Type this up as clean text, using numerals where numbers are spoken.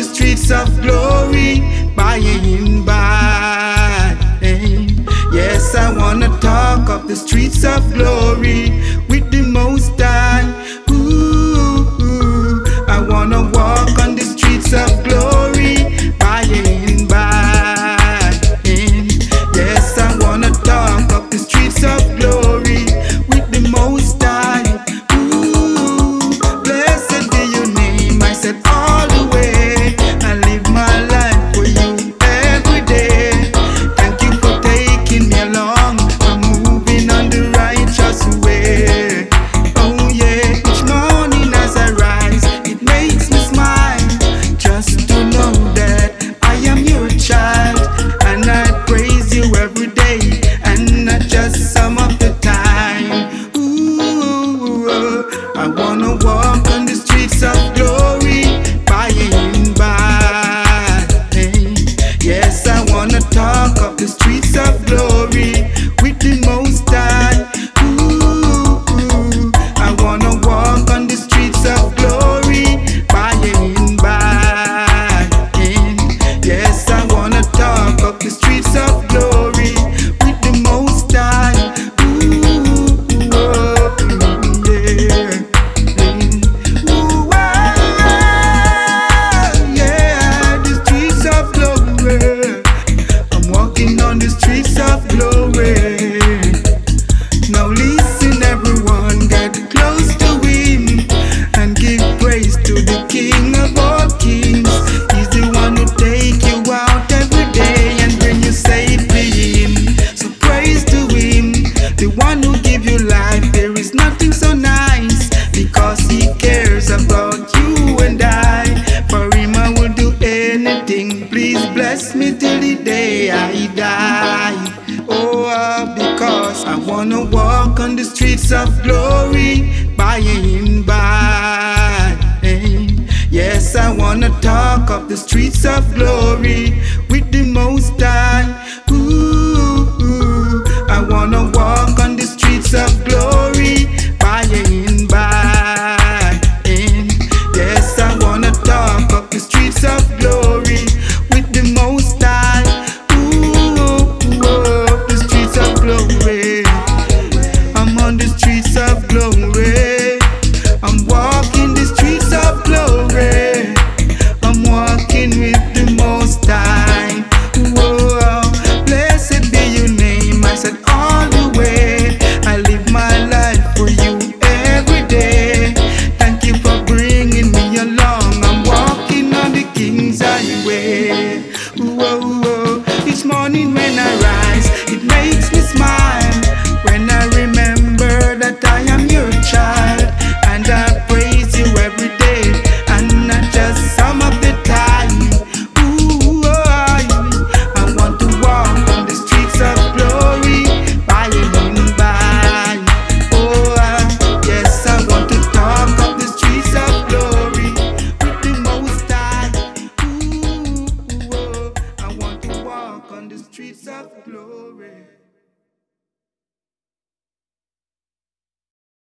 the streets of glory by and by. Yes, I wanna talk of the streets of glory with the Most High. Ooh, I wanna walk on the streets of glory by and by. Yes, I wanna talk of the streets of glory with the Most High. Ooh, blessed be your name. I said all the way, I live my life for you every day. Thank you for taking me along. I'm moving on the righteous way. Oh yeah, each morning as I rise, it makes me smile just to know that I am your child, and I praise you every day and not just some of the time. Ooh, I wanna walk on the streets of glory by and by. Yes, I wanna talk of the streets of glory with the Most High. Ooh, I wanna walk on the streets of glory by and by. Yes, I wanna talk of the streets of glory with the Most High. Ooh, oh, yeah. Ooh, yeah, the streets of glory. I'm walking on the streets of glory. Now listen everyone, get close to him and give praise to the King of all kings. He's the one who take you out every day and bring you safely in. So praise to him, the one who give you life. There is nothing so nice because he cares about you and I. For him I will do anything. Please bless me till the day I die. Oh, because I wanna walk on the streets of glory by and by. Yes, I wanna talk of the streets of glory with the Most High. Ooh, I wanna walk on the streets of glory by and by. Yes, I wanna talk of the streets of glory with the Most High. The streets of glory. I'm on the streets of glory. I'm walking the streets of glory. I'm walking with the Most High. Whoa, blessed be your name. I said all the way, I live my life for you every day. Thank you for bringing me along. I'm walking on the King's highway. Whoa, each morning when I rise, it makes me smile when I remember that I am your child, and I praise you every day and not just some of the time. Ooh, I want to walk on the streets of glory by and by. Oh, yes, I want to talk of the streets of glory with the Most High. Ooh, I want to walk on the streets of glory.